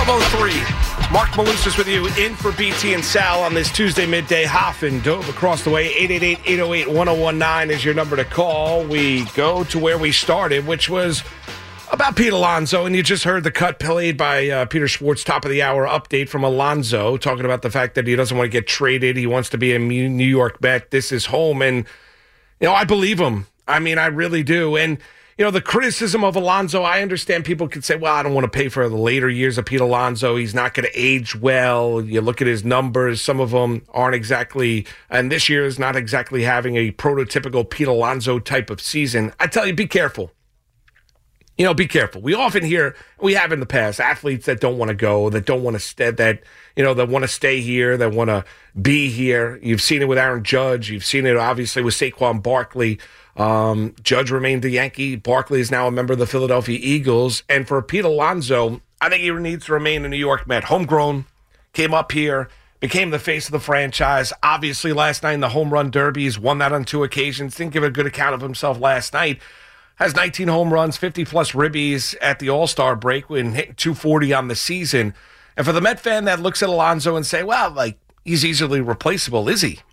12:03. Mark Malusis with you in for BT and Sal on this Tuesday midday. Hoff and Dove across the way. 888-808-1019 is your number to call. We go to where we started, which was about Pete Alonso, and you just heard the cut played by Peter Schwartz, top of the hour update from Alonso, talking about the fact that he doesn't want to get traded. He wants to be a New York Met. This is home, and I believe him. I mean, I really do. And the criticism of Alonso, I understand people could say, well, I don't want to pay for the later years of Pete Alonso. He's not going to age well. You look at his numbers. Some of them aren't exactly, and this year is not exactly having a prototypical Pete Alonso type of season. I tell you, be careful. Be careful. We often hear, we have in the past, athletes that don't want to go, that don't want to stay, that want to stay here, that want to be here. You've seen it with Aaron Judge. You've seen it, obviously, with Saquon Barkley. Judge remained a Yankee. Barkley is now a member of the Philadelphia Eagles. And for Pete Alonso, I think he needs to remain a New York Met. Homegrown, came up here, became the face of the franchise. Obviously, last night in the home run derby, he's won that on 2 occasions. Didn't give a good account of himself last night. Has 19 home runs, 50-plus ribbies at the All-Star break when hitting 240 on the season. And for the Met fan that looks at Alonso and say, well, he's easily replaceable, is he?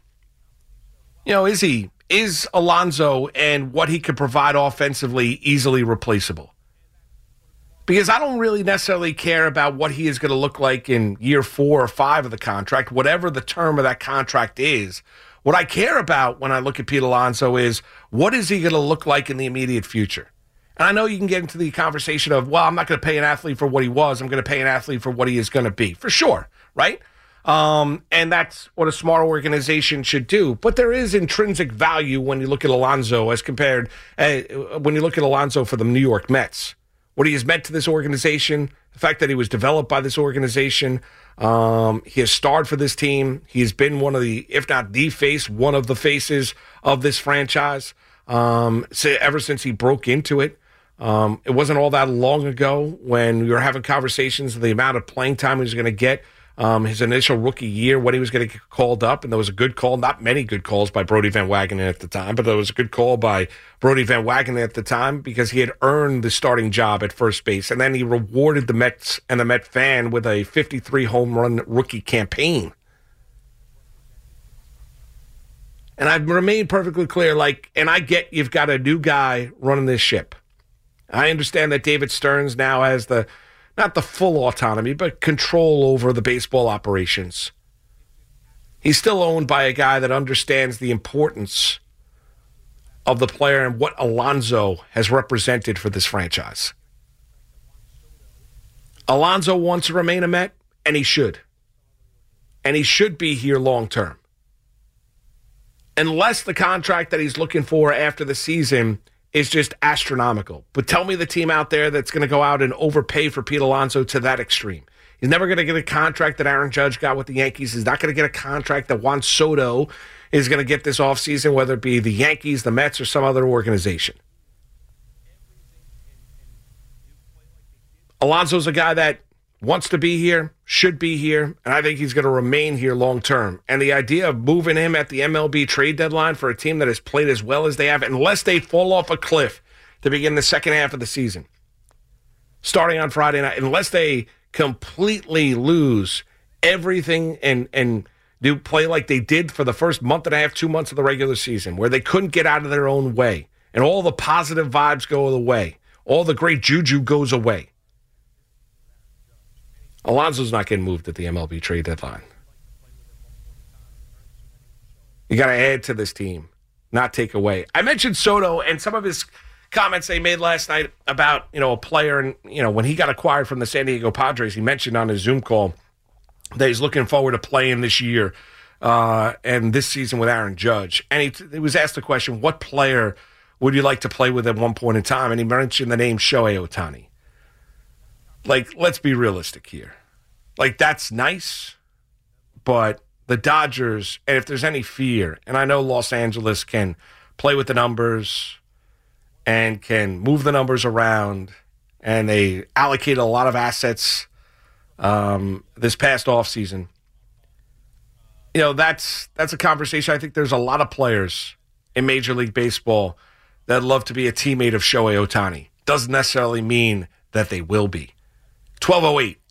Is he? Is Alonso and what he could provide offensively easily replaceable? Because I don't really necessarily care about what he is going to look like in year 4 or 5 of the contract, whatever the term of that contract is. What I care about when I look at Pete Alonso is, what is he going to look like in the immediate future? And I know you can get into the conversation of, well, I'm not going to pay an athlete for what he was. I'm going to pay an athlete for what he is going to be. For sure, right? And that's what a smart organization should do. But there is intrinsic value when you look at Alonso as compared, when you look at Alonso for the New York Mets. What he has meant to this organization, the fact that he was developed by this organization. He has starred for this team. He has been one of the, if not the face, one of the faces of this franchise ever since he broke into it. It wasn't all that long ago when we were having conversations of the amount of playing time he was going to get. His initial rookie year, when he was going to get called up, and there was a good call, not many good calls by Brodie Van Wagenen at the time, but there was a good call by Brodie Van Wagenen at the time because he had earned the starting job at first base, and then he rewarded the Mets and the Met fan with a 53 home run rookie campaign. And I've remained perfectly clear, and I get you've got a new guy running this ship. I understand that David Stearns now has not the full autonomy, but control over the baseball operations. He's still owned by a guy that understands the importance of the player and what Alonso has represented for this franchise. Alonso wants to remain a Met, and he should. And he should be here long term. Unless the contract that he's looking for after the season is just astronomical. But tell me the team out there that's going to go out and overpay for Pete Alonso to that extreme. He's never going to get a contract that Aaron Judge got with the Yankees. He's not going to get a contract that Juan Soto is going to get this offseason, whether it be the Yankees, the Mets, or some other organization. Alonso's a guy that wants to be here, should be here, and I think he's going to remain here long term. And the idea of moving him at the MLB trade deadline for a team that has played as well as they have, unless they fall off a cliff to begin the second half of the season, starting on Friday night, unless they completely lose everything and do play like they did for the first month and a half, 2 months of the regular season, where they couldn't get out of their own way, and all the positive vibes go away, all the great juju goes away. Alonso's not getting moved at the MLB trade deadline. You got to add to this team, not take away. I mentioned Soto and some of his comments they made last night about, a player, and, when he got acquired from the San Diego Padres, he mentioned on his Zoom call that he's looking forward to playing this year and this season with Aaron Judge. And he was asked the question, what player would you like to play with at one point in time? And he mentioned the name Shohei Ohtani. Let's be realistic here. That's nice, but the Dodgers, and if there's any fear, and I know Los Angeles can play with the numbers and can move the numbers around, and they allocated a lot of assets this past offseason. That's a conversation. I think there's a lot of players in Major League Baseball that love to be a teammate of Shohei Ohtani. Doesn't necessarily mean that they will be. 12:08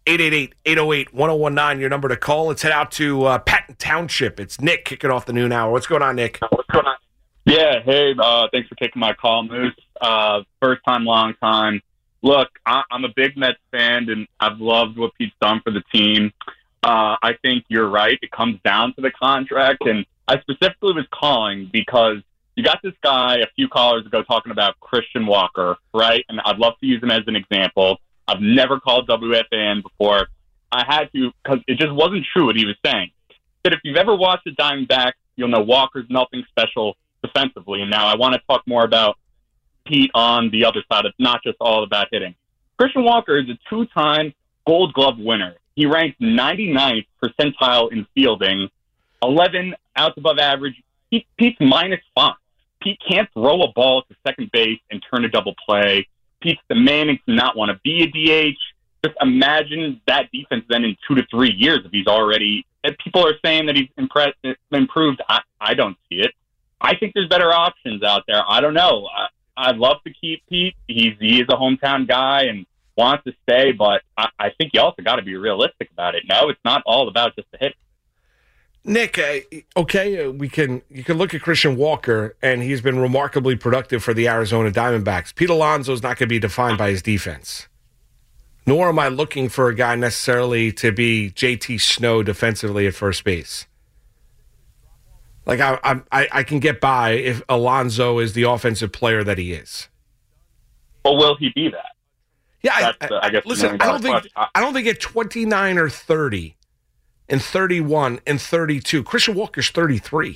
888-808-1019, your number to call. Let's head out to Patton Township. It's Nick kicking off the noon hour. What's going on, Nick? Yeah, hey, thanks for taking my call, Moose. First time, long time. Look, I'm a big Mets fan, and I've loved what Pete's done for the team. I think you're right. It comes down to the contract, and I specifically was calling because you got this guy a few callers ago talking about Christian Walker, right? And I'd love to use him as an example. I've never called WFAN before. I had to because it just wasn't true what he was saying. He said if you've ever watched the Diamondbacks, you'll know Walker's nothing special defensively. And now I want to talk more about Pete on the other side. It's not just all about hitting. Christian Walker is a two-time Gold Glove winner. He ranked 99th percentile in fielding, 11 outs above average. Pete's -5. Pete can't throw a ball to second base and turn a double play. Pete's demanding to not want to be a DH. Just imagine that defense then in 2 to 3 years if he's already – people are saying that he's improved. I don't see it. I think there's better options out there. I don't know. I'd love to keep Pete. He is a hometown guy and wants to stay, but I think you also got to be realistic about it. No, it's not all about just the hit. Nick, you can look at Christian Walker, and he's been remarkably productive for the Arizona Diamondbacks. Pete Alonso's not going to be defined by his defense. Nor am I looking for a guy necessarily to be JT Snow defensively at first base. Like I can get by if Alonso is the offensive player that he is. Well, will he be that? Yeah, I guess. Listen, I don't think at 29 or 30. And 31 and 32. Christian Walker's 33.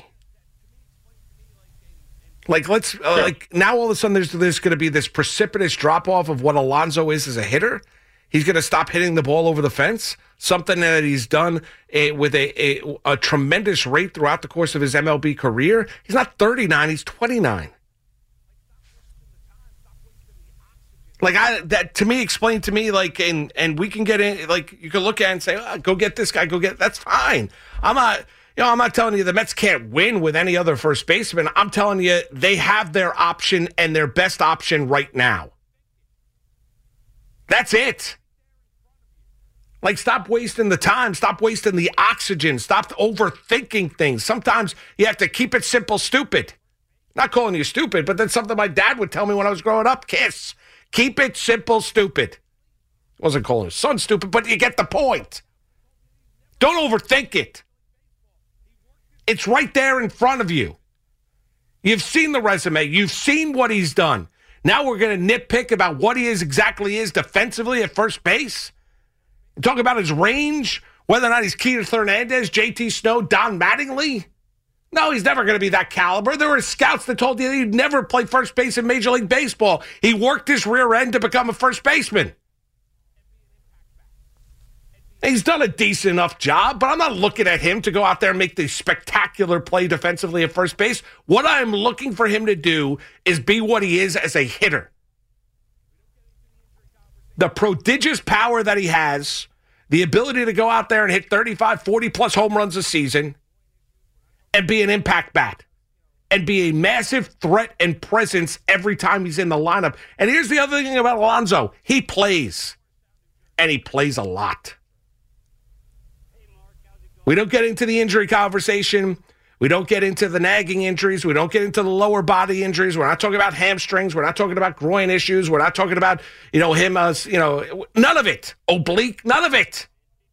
Like now all of a sudden there's going to be this precipitous drop off of what Alonso is as a hitter. He's going to stop hitting the ball over the fence, something that he's done with a tremendous rate throughout the course of his MLB career. He's not 39, he's 29. Explain to me, and we can get in, you can look at it and say, go get this guy, that's fine. I'm not telling you the Mets can't win with any other first baseman. I'm telling you they have their option and their best option right now. That's it. Stop wasting the time, stop wasting the oxygen, stop overthinking things. Sometimes you have to keep it simple, stupid. Not calling you stupid, but that's something my dad would tell me when I was growing up. Kiss. Keep it simple, stupid. Wasn't calling his son stupid, but you get the point. Don't overthink it. It's right there in front of you. You've seen the resume. You've seen what he's done. Now we're going to nitpick about what he exactly is defensively at first base. Talk about his range, whether or not he's Keith Hernandez, JT Snow, Don Mattingly. No, he's never going to be that caliber. There were scouts that told you he'd never play first base in Major League Baseball. He worked his rear end to become a first baseman. He's done a decent enough job, but I'm not looking at him to go out there and make the spectacular play defensively at first base. What I am looking for him to do is be what he is as a hitter. The prodigious power that he has, the ability to go out there and hit 35, 40-plus home runs a season, and be an impact bat, and be a massive threat and presence every time he's in the lineup. And here's the other thing about Alonso. He plays, and he plays a lot. We don't get into the injury conversation. We don't get into the nagging injuries. We don't get into the lower body injuries. We're not talking about hamstrings. We're not talking about groin issues. We're not talking about, him as, none of it. Oblique, none of it.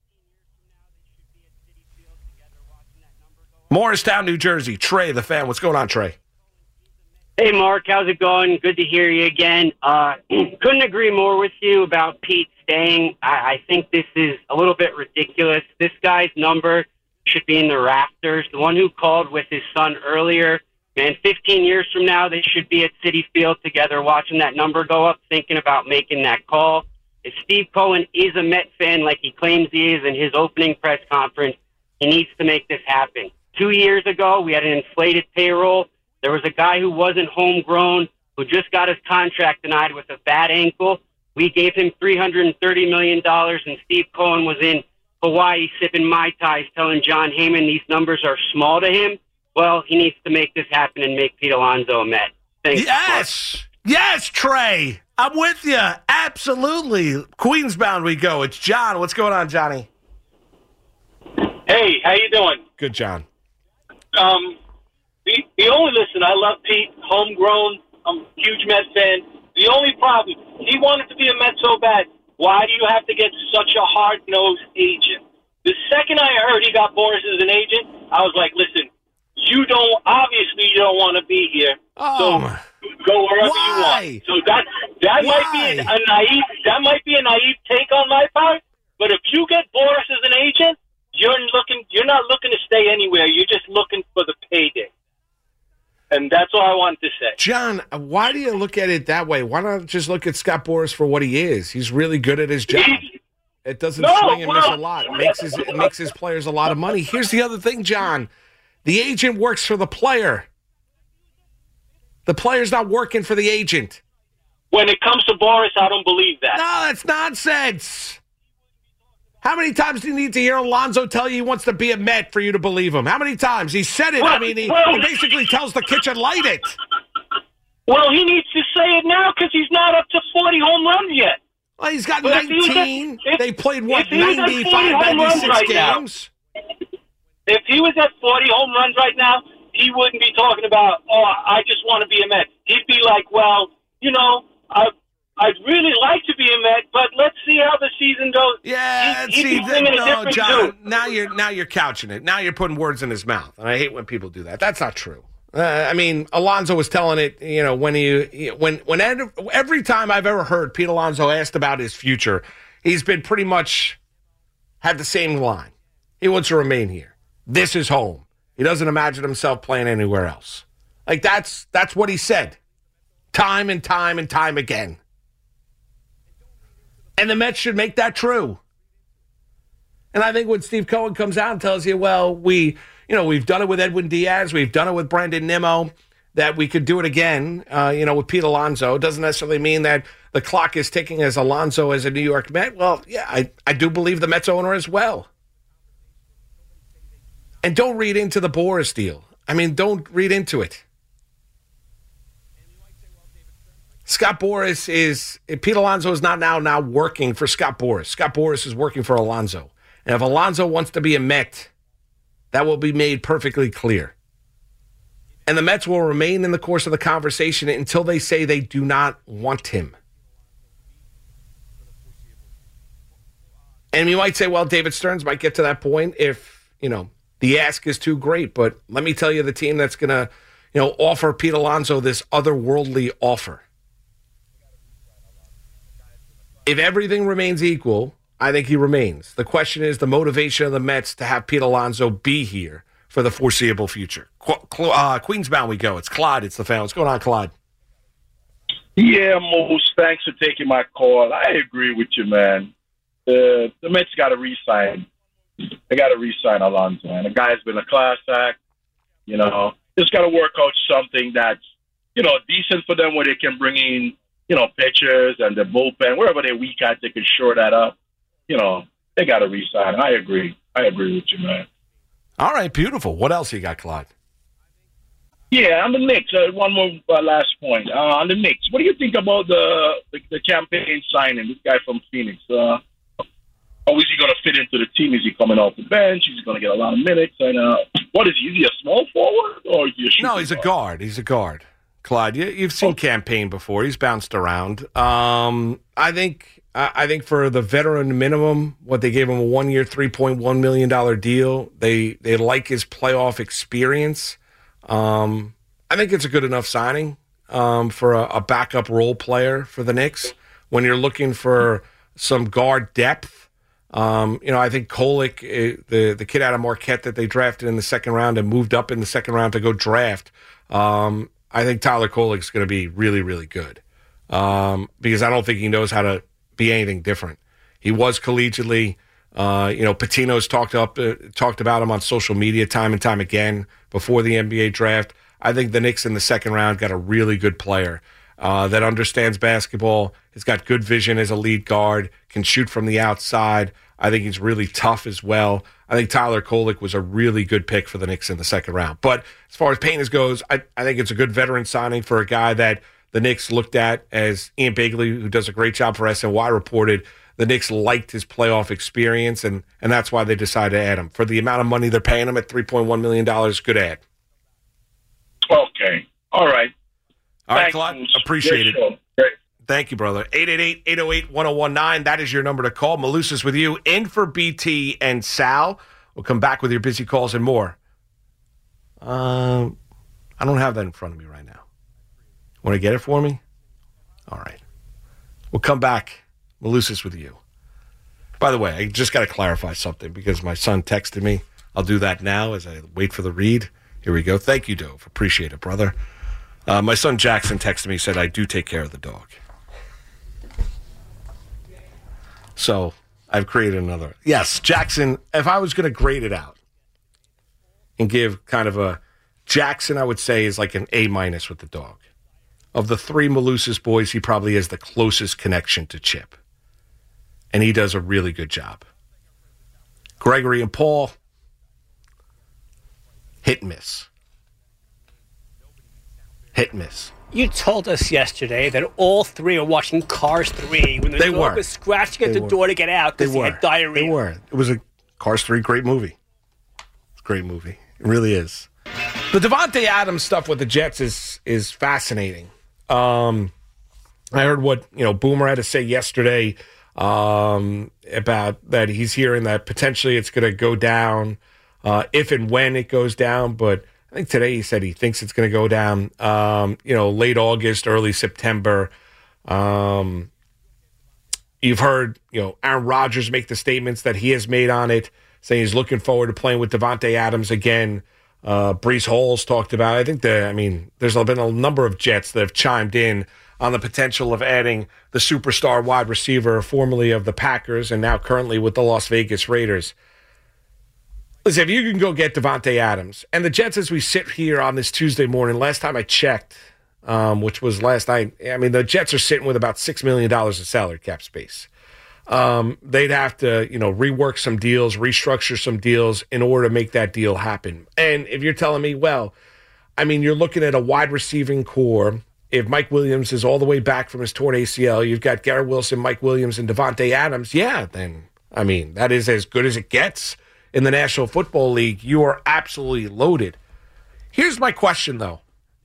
Morristown, New Jersey. Trey, the fan. What's going on, Trey? Hey, Mark. How's it going? Good to hear you again. Couldn't agree more with you about Pete staying. I think this is a little bit ridiculous. This guy's number should be in the rafters. The one who called with his son earlier, man, 15 years from now, they should be at Citi Field together watching that number go up, thinking about making that call. If Steve Cohen is a Met fan like he claims he is in his opening press conference, he needs to make this happen. 2 years ago, we had an inflated payroll. There was a guy who wasn't homegrown, who just got his contract denied with a bad ankle. We gave him $330 million, and Steve Cohen was in Hawaii sipping Mai Tais telling John Heyman these numbers are small to him. Well, he needs to make this happen and make Pete Alonso a Met. Thanks. Yes! Yes, Trey! I'm with you. Absolutely. Queensbound we go. It's John. What's going on, Johnny? Hey, how you doing? Good, John. The only listen, I love Pete, homegrown. I'm a huge Met fan. The only problem, he wanted to be a Met so bad. Why do you have to get such a hard-nosed agent? The second I heard he got Boris as an agent, I was like, listen, you don't want to be here. So go wherever you want. So that might be a naive take on my part. But if you get Boris as an agent, you're not looking to stay anywhere. You're just looking for the payday. And that's all I wanted to say. John, why do you look at it that way? Why not just look at Scott Boras for what he is? He's really good at his job. It doesn't swing and miss a lot. It makes his players a lot of money. Here's the other thing, John. The agent works for the player. The player's not working for the agent. When it comes to Boris, I don't believe that. No, that's nonsense. How many times do you need to hear Alonso tell you he wants to be a Met for you to believe him? How many times? He said it. He basically tells the kitchen, light it. Well, he needs to say it now because he's not up to 40 home runs yet. Well, he's got 19. They played, 95, 96 games? If he was at 40 home runs right now, he wouldn't be talking about, I just want to be a Met. He'd be like, well, I'd really like to be a Met, but let's see how the season goes. Yeah, no, John. Now you're couching it. Now you're putting words in his mouth, and I hate when people do that. That's not true. Alonso was telling it. When every time I've ever heard Pete Alonso asked about his future, he's been pretty much had the same line. He wants to remain here. This is home. He doesn't imagine himself playing anywhere else. Like that's what he said, time and time and time again. And the Mets should make that true. And I think when Steve Cohen comes out and tells you, well, we've done it with Edwin Diaz, we've done it with Brandon Nimmo, that we could do it again, with Pete Alonso, it doesn't necessarily mean that the clock is ticking as Alonso as a New York Met. Well, yeah, I do believe the Mets owner as well. And don't read into the Boras deal. Don't read into it. Scott Boras Pete Alonso is not now working for Scott Boras. Scott Boras is working for Alonso. And if Alonso wants to be a Met, that will be made perfectly clear. And the Mets will remain in the course of the conversation until they say they do not want him. And you might say, well, David Stearns might get to that point if, the ask is too great. But let me tell you, the team that's going to, offer Pete Alonso this otherworldly offer. If everything remains equal, I think he remains. The question is the motivation of the Mets to have Pete Alonso be here for the foreseeable future. Queensbound we go. It's Clyde. It's the fan. What's going on, Clyde? Yeah, Moose, thanks for taking my call. I agree with you, man. The Mets got to re-sign. They got to re-sign Alonso, man. The guy's been a class act. Just got to work out something that's, decent for them where they can bring in, pitchers and the bullpen, wherever they're weak at, they can shore that up. They got to re-sign. I agree with you, man. All right, beautiful. What else you got, Clyde? Yeah, on the Knicks, one more last point. On the Knicks, what do you think about the campaign signing, this guy from Phoenix? How is he going to fit into the team? Is he coming off the bench? Is he going to get a lot of minutes? And what is he? Is he a small forward? Or is he a shooting No, he's a guard. He's a guard. Clyde, you've seen campaign before. He's bounced around. I think for the veteran minimum, what they gave him a 1 year, $3.1 million deal. They like his playoff experience. I think it's a good enough signing for a backup role player for the Knicks. When you're looking for some guard depth, I think Kolek, the kid out of Marquette that they drafted in the second round and moved up in the second round to go draft. I think Tyler Kolek's going to be really, really good because I don't think he knows how to be anything different. He was collegiately, Patino's talked about him on social media time and time again before the NBA draft. I think the Knicks in the second round got a really good player that understands basketball, has got good vision as a lead guard, can shoot from the outside. I think he's really tough as well. I think Tyler Kolek was a really good pick for the Knicks in the second round. But as far as Payne goes, I think it's a good veteran signing for a guy that the Knicks looked at, as Ian Begley, who does a great job for SNY, reported, the Knicks liked his playoff experience, and that's why they decided to add him. For the amount of money they're paying him at $3.1 million, good ad. Okay. All right. All right, Claude. Appreciate it. Great. Thank you, brother. 888-808-1019. That is your number to call. Malusis with you, in for BT and Sal. We'll come back with your busy calls and more. I don't have that in front of me right now. Want to get it for me? All right. We'll come back. Malusis with you. By the way, I just got to clarify something because my son texted me. I'll do that now as I wait for the read. Here we go. Thank you, Dove. Appreciate it, brother. My son Jackson texted me, said, I do take care of the dog. So I've created another. Yes, Jackson, if I was going to grade it out and give kind of a Jackson, I would say is like an A- with the dog. Of the three Malusis boys, he probably has the closest connection to Chip. And he does a really good job. Gregory and Paul, hit and miss. Hit and miss. You told us yesterday that all three are watching Cars 3 when the dog was scratching at the door to get out because he had diarrhea. They were. It was a Cars 3 great movie. It's a great movie. It really is. The Davante Adams stuff with the Jets is fascinating. I heard what Boomer had to say yesterday about that. He's hearing that potentially it's going to go down if and when it goes down, but I think today he said he thinks it's going to go down, late August, early September. You've heard, Aaron Rodgers make the statements that he has made on it, saying he's looking forward to playing with Davante Adams again. Breece Hall's talked about it. I think there's been a number of Jets that have chimed in on the potential of adding the superstar wide receiver, formerly of the Packers and now currently with the Las Vegas Raiders. Listen, if you can go get Davante Adams, and the Jets, as we sit here on this Tuesday morning, last time I checked, which was last night, the Jets are sitting with about $6 million of salary cap space. They'd have to, rework some deals, restructure some deals in order to make that deal happen. And if you're telling me, you're looking at a wide receiving core. If Mike Williams is all the way back from his torn ACL, you've got Garrett Wilson, Mike Williams, and Davante Adams. Yeah, then, that is as good as it gets. In the National Football League, you are absolutely loaded. Here's my question, though.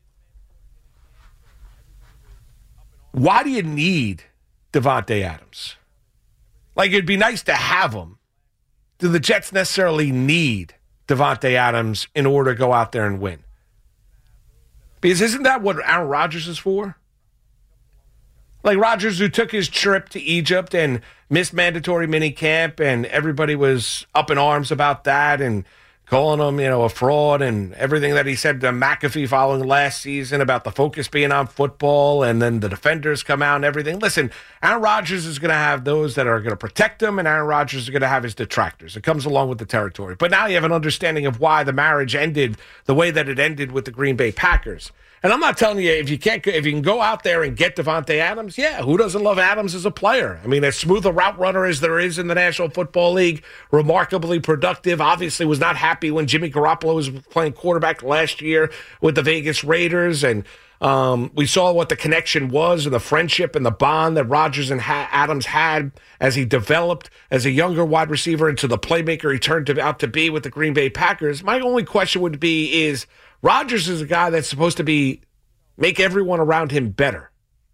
Why do you need Davante Adams? It'd be nice to have him. Do the Jets necessarily need Davante Adams in order to go out there and win? Because isn't that what Aaron Rodgers is for? Rodgers, who took his trip to Egypt and missed mandatory minicamp, and everybody was up in arms about that and calling him, a fraud, and everything that he said to McAfee following last season about the focus being on football, and then the defenders come out and everything. Listen, Aaron Rodgers is going to have those that are going to protect him, and Aaron Rodgers is going to have his detractors. It comes along with the territory. But now you have an understanding of why the marriage ended the way that it ended with the Green Bay Packers. And I'm not telling you if you can go out there and get Davante Adams, yeah, who doesn't love Adams as a player? As smooth a route runner as there is in the National Football League, remarkably productive. Obviously was not happy when Jimmy Garoppolo was playing quarterback last year with the Vegas Raiders, and we saw what the connection was and the friendship and the bond that Rodgers and Adams had as he developed as a younger wide receiver into the playmaker he turned out to be with the Green Bay Packers. My only question would be is, Rodgers is a guy that's supposed to make everyone around him better.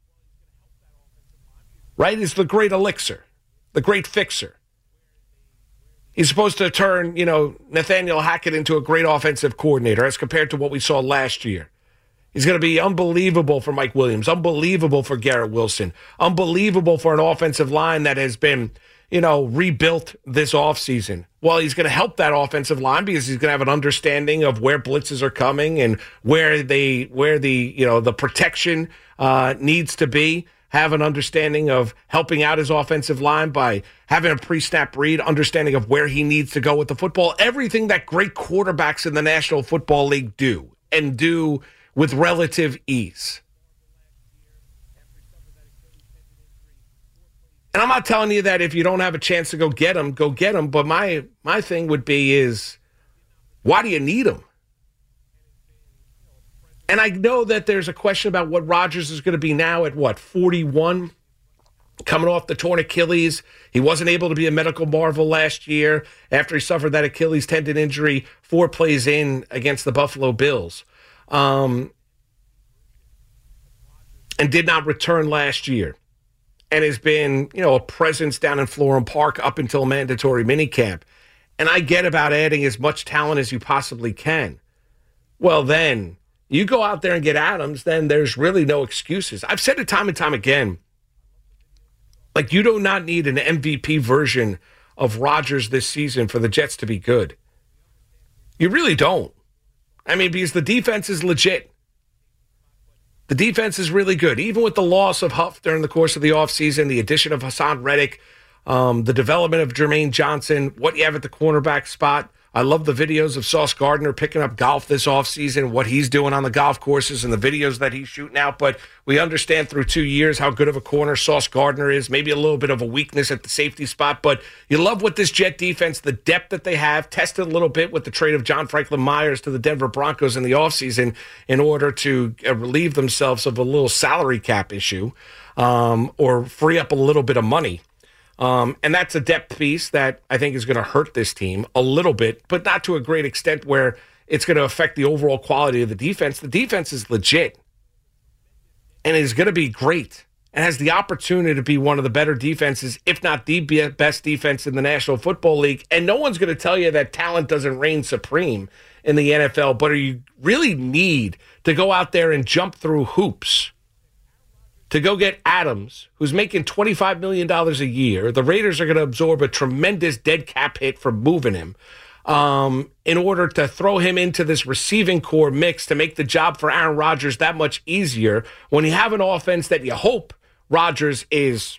Right? He's the great elixir, the great fixer. He's supposed to turn, Nathaniel Hackett into a great offensive coordinator as compared to what we saw last year. He's going to be unbelievable for Mike Williams, unbelievable for Garrett Wilson, unbelievable for an offensive line that has been, rebuilt this offseason. Well, he's going to help that offensive line because he's going to have an understanding of where blitzes are coming and where the protection needs to be. Have an understanding of helping out his offensive line by having a pre-snap read, understanding of where he needs to go with the football. Everything that great quarterbacks in the National Football League do, and do with relative ease. And I'm not telling you that if you don't have a chance to go get him, but my thing would be is, why do you need him? And I know that there's a question about what Rodgers is going to be now at 41? Coming off the torn Achilles. He wasn't able to be a medical marvel last year after he suffered that Achilles tendon injury 4 plays in against the Buffalo Bills. And did not return last year. And has been, a presence down in Florham Park up until mandatory minicamp. And I get about adding as much talent as you possibly can. Well, then, you go out there and get Adams, then there's really no excuses. I've said it time and time again. Like, you do not need an MVP version of Rodgers this season for the Jets to be good. You really don't. I mean, because the defense is legit. The defense is really good. Even with the loss of Huff during the course of the offseason, the addition of Hassan Reddick, the development of Jermaine Johnson, what you have at the cornerback spot. I love the videos of Sauce Gardner picking up golf this offseason, what he's doing on the golf courses and the videos that he's shooting out. But we understand through 2 years how good of a corner Sauce Gardner is, maybe a little bit of a weakness at the safety spot. But you love what this Jet defense, the depth that they have, tested a little bit with the trade of John Franklin Myers to the Denver Broncos in the offseason in order to relieve themselves of a little salary cap issue or free up a little bit of money. And that's a depth piece that I think is going to hurt this team a little bit, but not to a great extent where it's going to affect the overall quality of the defense. The defense is legit and is going to be great and has the opportunity to be one of the better defenses, if not the best defense in the National Football League. And no one's going to tell you that talent doesn't reign supreme in the NFL, but you really need to go out there and jump through hoops to go get Adams, who's making $25 million a year. The Raiders are going to absorb a tremendous dead cap hit for moving him in order to throw him into this receiving core mix to make the job for Aaron Rodgers that much easier when you have an offense that you hope Rodgers is,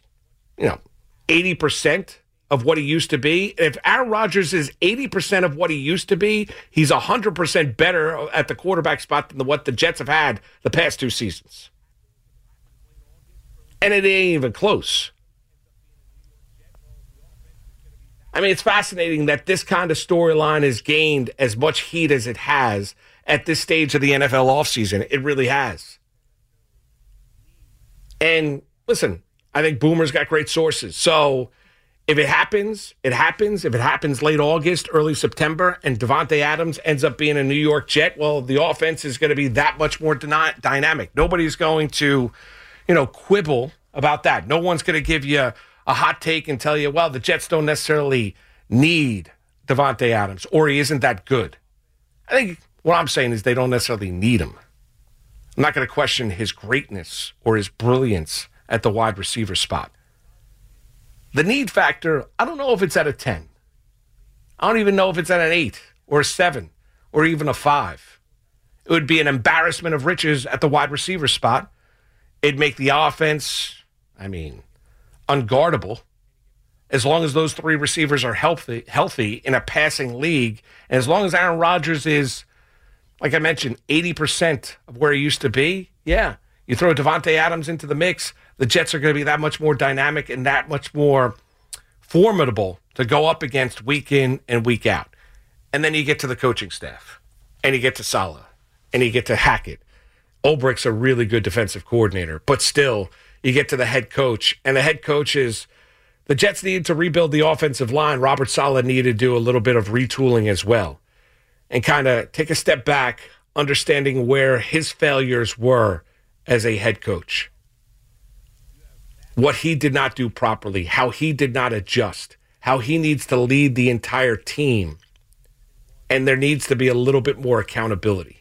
80% of what he used to be. If Aaron Rodgers is 80% of what he used to be, he's 100% better at the quarterback spot than what the Jets have had the past 2 seasons. And it ain't even close. I mean, it's fascinating that this kind of storyline has gained as much heat as it has at this stage of the NFL offseason. It really has. And listen, I think Boomer's got great sources. So if it happens, it happens. If it happens late August, early September, and Davante Adams ends up being a New York Jet, well, the offense is going to be that much more dynamic. Nobody's going to quibble about that. No one's going to give you a hot take and tell you, well, the Jets don't necessarily need Davante Adams or he isn't that good. I think what I'm saying is they don't necessarily need him. I'm not going to question his greatness or his brilliance at the wide receiver spot. The need factor, I don't know if it's at a 10. I don't even know if it's at an 8 or a 7 or even a 5. It would be an embarrassment of riches at the wide receiver spot. It'd make the offense, unguardable. As long as those 3 receivers are healthy in a passing league, and as long as Aaron Rodgers is, like I mentioned, 80% of where he used to be, yeah, you throw Davante Adams into the mix, the Jets are going to be that much more dynamic and that much more formidable to go up against week in and week out. And then you get to the coaching staff, and you get to Saleh, and you get to Hackett. Ulbricht's a really good defensive coordinator, but still, you get to the head coach, and the head coach is the Jets needed to rebuild the offensive line. Robert Saleh needed to do a little bit of retooling as well and kind of take a step back, understanding where his failures were as a head coach, what he did not do properly, how he did not adjust, how he needs to lead the entire team, and there needs to be a little bit more accountability.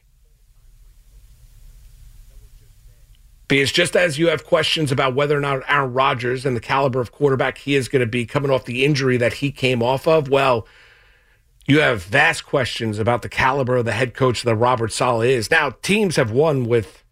Because just as you have questions about whether or not Aaron Rodgers and the caliber of quarterback he is going to be coming off the injury that he came off of, well, you have vast questions about the caliber of the head coach that Robert Saleh is. Now, teams have won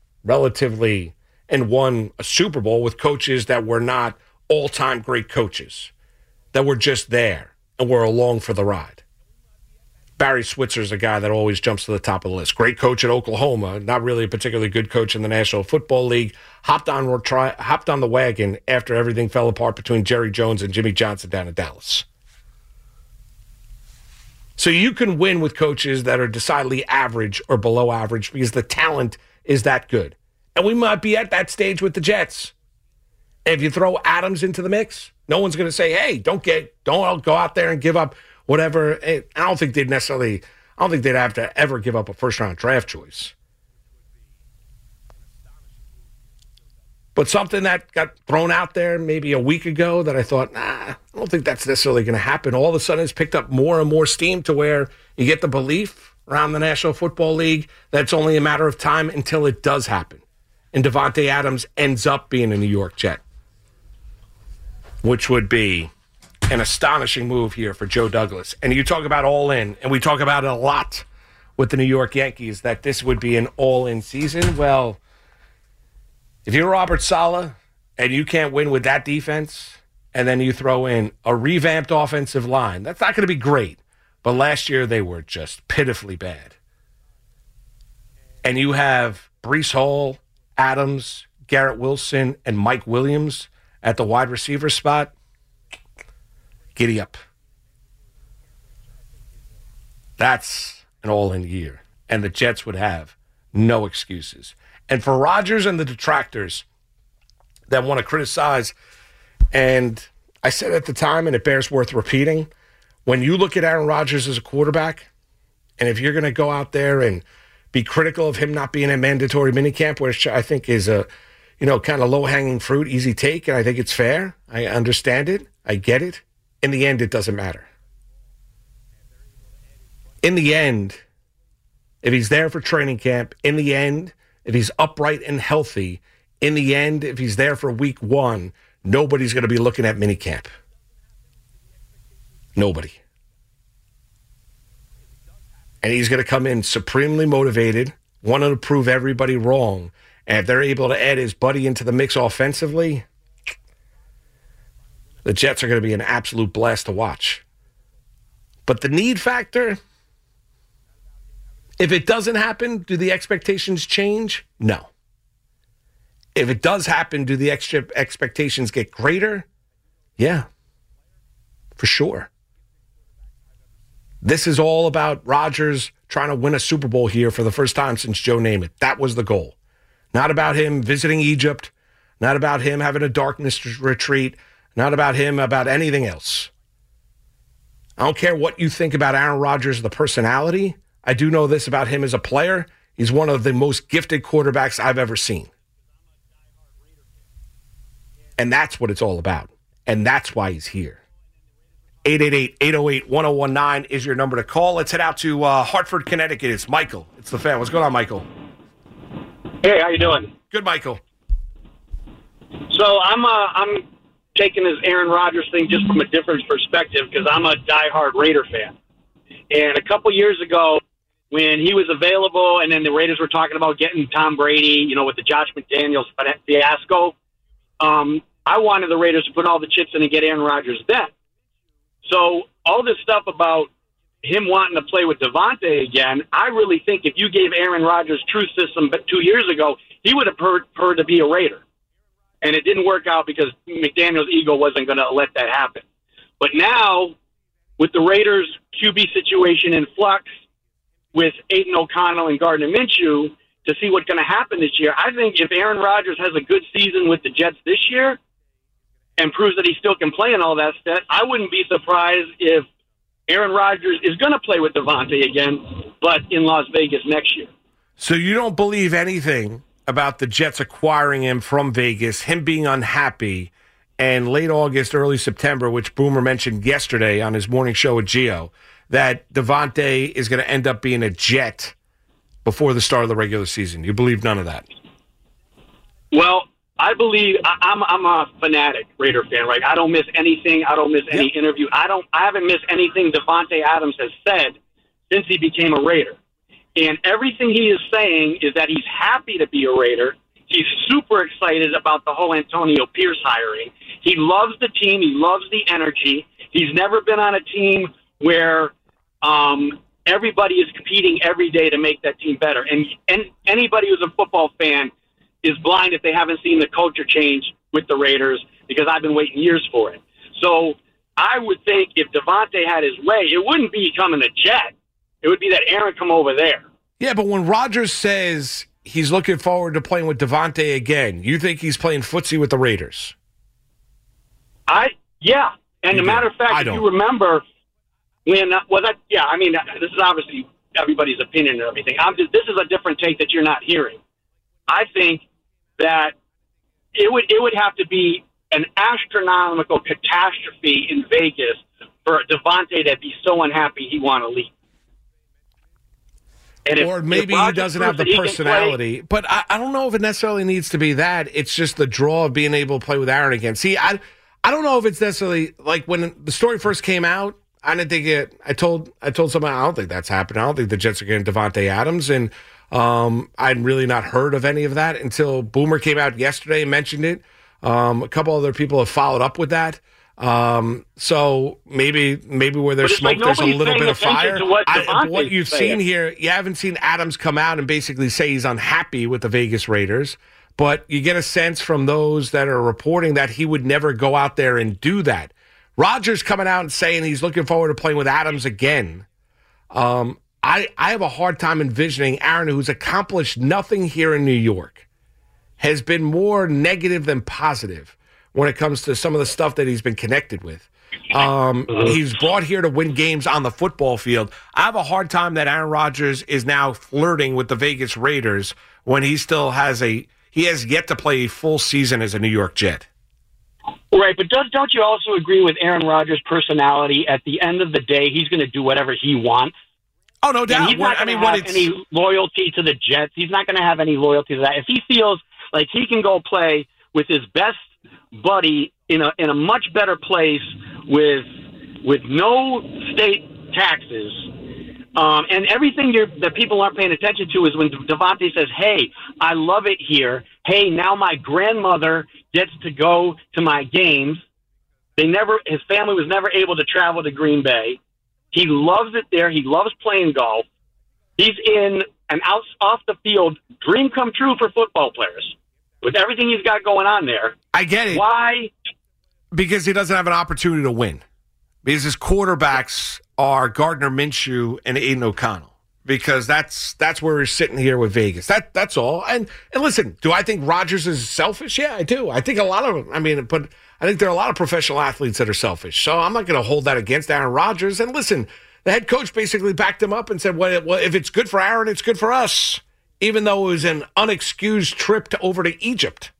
won a Super Bowl with coaches that were not all-time great coaches, that were just there and were along for the ride. Barry Switzer's a guy that always jumps to the top of the list. Great coach at Oklahoma, not really a particularly good coach in the National Football League. Hopped on the wagon after everything fell apart between Jerry Jones and Jimmy Johnson down in Dallas. So you can win with coaches that are decidedly average or below average because the talent is that good. And we might be at that stage with the Jets. And if you throw Adams into the mix, no one's going to say, hey, don't go out there and give up whatever. I don't think they'd have to ever give up a first-round draft choice. But something that got thrown out there maybe a week ago that I thought, I don't think that's necessarily going to happen. All of a sudden it's picked up more and more steam to where you get the belief around the National Football League that it's only a matter of time until it does happen. And Davante Adams ends up being a New York Jet, which would be an astonishing move here for Joe Douglas. And you talk about all in, and we talk about it a lot with the New York Yankees, that this would be an all-in season. Well, if you're Robert Saleh and you can't win with that defense, and then you throw in a revamped offensive line, that's not going to be great. But last year they were just pitifully bad. And you have Breece Hall, Adams, Garrett Wilson, and Mike Williams at the wide receiver spot. Giddy up. That's an all-in year. And the Jets would have no excuses. And for Rodgers and the detractors that want to criticize, and I said at the time, and it bears worth repeating, when you look at Aaron Rodgers as a quarterback, and if you're going to go out there and be critical of him not being a mandatory minicamp, which I think is a, kind of low-hanging fruit, easy take, and I think it's fair. I understand it. I get it. In the end, it doesn't matter. In the end, if he's there for training camp, in the end, if he's upright and healthy, in the end, if he's there for week 1, nobody's going to be looking at minicamp. Nobody. And he's going to come in supremely motivated, wanting to prove everybody wrong. And if they're able to add his buddy into the mix offensively, the Jets are going to be an absolute blast to watch. But the need factor, if it doesn't happen, do the expectations change? No. If it does happen, do the expectations get greater? Yeah, for sure. This is all about Rodgers trying to win a Super Bowl here for the first time since Joe Namath. That was the goal. Not about him visiting Egypt, not about him having a darkness retreat, not about him about anything else. I don't care what you think about Aaron Rodgers, the personality. I do know this about him as a player. He's one of the most gifted quarterbacks I've ever seen. And that's what it's all about. And that's why he's here. 888-808-1019 is your number to call. Let's head out to Hartford, Connecticut. It's Michael. It's the fan. What's going on, Michael? Hey, how you doing? Good, Michael. So I'm taking this Aaron Rodgers thing just from a different perspective because I'm a diehard Raider fan. And a couple years ago, when he was available, and then the Raiders were talking about getting Tom Brady, with the Josh McDaniels fiasco, I wanted the Raiders to put all the chips in and get Aaron Rodgers then. So all this stuff about him wanting to play with Davante again, I really think if you gave Aaron Rodgers' truth system 2 years ago, he would have preferred to be a Raider. And it didn't work out because McDaniel's ego wasn't going to let that happen. But now, with the Raiders' QB situation in flux, with Aiden O'Connell and Gardner Minshew, to see what's going to happen this year, I think if Aaron Rodgers has a good season with the Jets this year and proves that he still can play and all that stuff, I wouldn't be surprised if Aaron Rodgers is going to play with Davante again, but in Las Vegas next year. So you don't believe anything about the Jets acquiring him from Vegas, him being unhappy, and late August, early September, which Boomer mentioned yesterday on his morning show with Gio, that Davante is going to end up being a Jet before the start of the regular season. You believe none of that? Well, I believe I'm a fanatic Raider fan, right? I don't miss anything. I don't miss any interview. I haven't missed anything Davante Adams has said since he became a Raider. And everything he is saying is that he's happy to be a Raider. He's super excited about the whole Antonio Pierce hiring. He loves the team. He loves the energy. He's never been on a team where everybody is competing every day to make that team better. And anybody who's a football fan is blind if they haven't seen the culture change with the Raiders, because I've been waiting years for it. So I would think if Davante had his way, it wouldn't be becoming a Jet. It would be that Aaron come over there. Yeah, but when Rodgers says he's looking forward to playing with Davante again. You think he's playing footsie with the Raiders? Yeah. And as a matter of fact, if you remember when, this is obviously everybody's opinion and everything. This is a different take that you're not hearing. I think that it would have to be an astronomical catastrophe in Vegas for Davante to be so unhappy he want to leave. Or maybe he doesn't have the personality. But I don't know if it necessarily needs to be that. It's just the draw of being able to play with Aaron again. See, I don't know if it's necessarily like when the story first came out, I didn't think it. I told someone, I don't think that's happening. I don't think the Jets are getting Davante Adams. And I'd really not heard of any of that until Boomer came out yesterday and mentioned it. A couple other people have followed up with that. So maybe where there's smoke, there's a little bit of fire. What you've seen here, you haven't seen Adams come out and basically say he's unhappy with the Vegas Raiders, but you get a sense from those that are reporting that he would never go out there and do that. Rodgers coming out and saying he's looking forward to playing with Adams again. I have a hard time envisioning Aaron, who's accomplished nothing here in New York, has been more negative than positive when it comes to some of the stuff that he's been connected with. He's brought here to win games on the football field. I have a hard time that Aaron Rodgers is now flirting with the Vegas Raiders when he still has he has yet to play a full season as a New York Jet. Right, but don't you also agree with Aaron Rodgers' personality? At the end of the day, he's going to do whatever he wants. Oh, no doubt. He's not going to have any loyalty to the Jets. He's not going to have any loyalty to that. If he feels like he can go play with his best buddy in a much better place with no state taxes, and everything that people aren't paying attention to is when Davante says, "Hey, I love it here. Hey, now my grandmother gets to go to my games." His family was never able to travel to Green Bay. He loves it there. He loves playing golf. He's in an off the field dream come true for football players with everything he's got going on there. I get it. Why? Because he doesn't have an opportunity to win. Because his quarterbacks are Gardner Minshew and Aiden O'Connell. Because that's where we're sitting here with Vegas. That's all. And listen, do I think Rodgers is selfish? Yeah, I do. I think but I think there are a lot of professional athletes that are selfish. So I'm not going to hold that against Aaron Rodgers. And listen, the head coach basically backed him up and said, well, if it's good for Aaron, it's good for us. Even though it was an unexcused trip over to Egypt.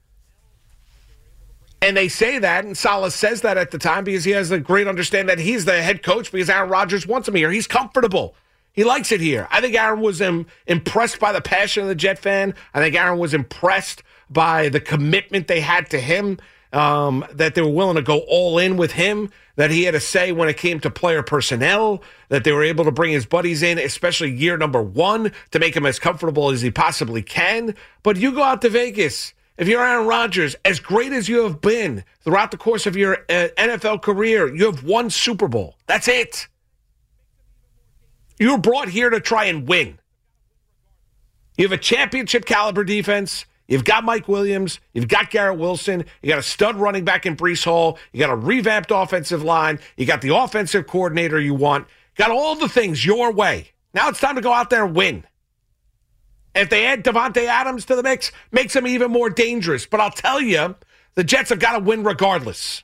And they say that, and Saleh says that at the time because he has a great understanding that he's the head coach because Aaron Rodgers wants him here. He's comfortable. He likes it here. I think Aaron was impressed by the passion of the Jet fan. I think Aaron was impressed by the commitment they had to him, that they were willing to go all in with him, that he had a say when it came to player personnel, that they were able to bring his buddies in, especially year number 1, to make him as comfortable as he possibly can. But you go out to Vegas. If you're Aaron Rodgers, as great as you have been throughout the course of your NFL career, you have won Super Bowl. That's it. You were brought here to try and win. You have a championship caliber defense. You've got Mike Williams. You've got Garrett Wilson. You got a stud running back in Breece Hall. You got a revamped offensive line. You got the offensive coordinator you want. Got all the things your way. Now it's time to go out there and win. If they add Davante Adams to the mix, makes them even more dangerous. But I'll tell you, the Jets have got to win regardless.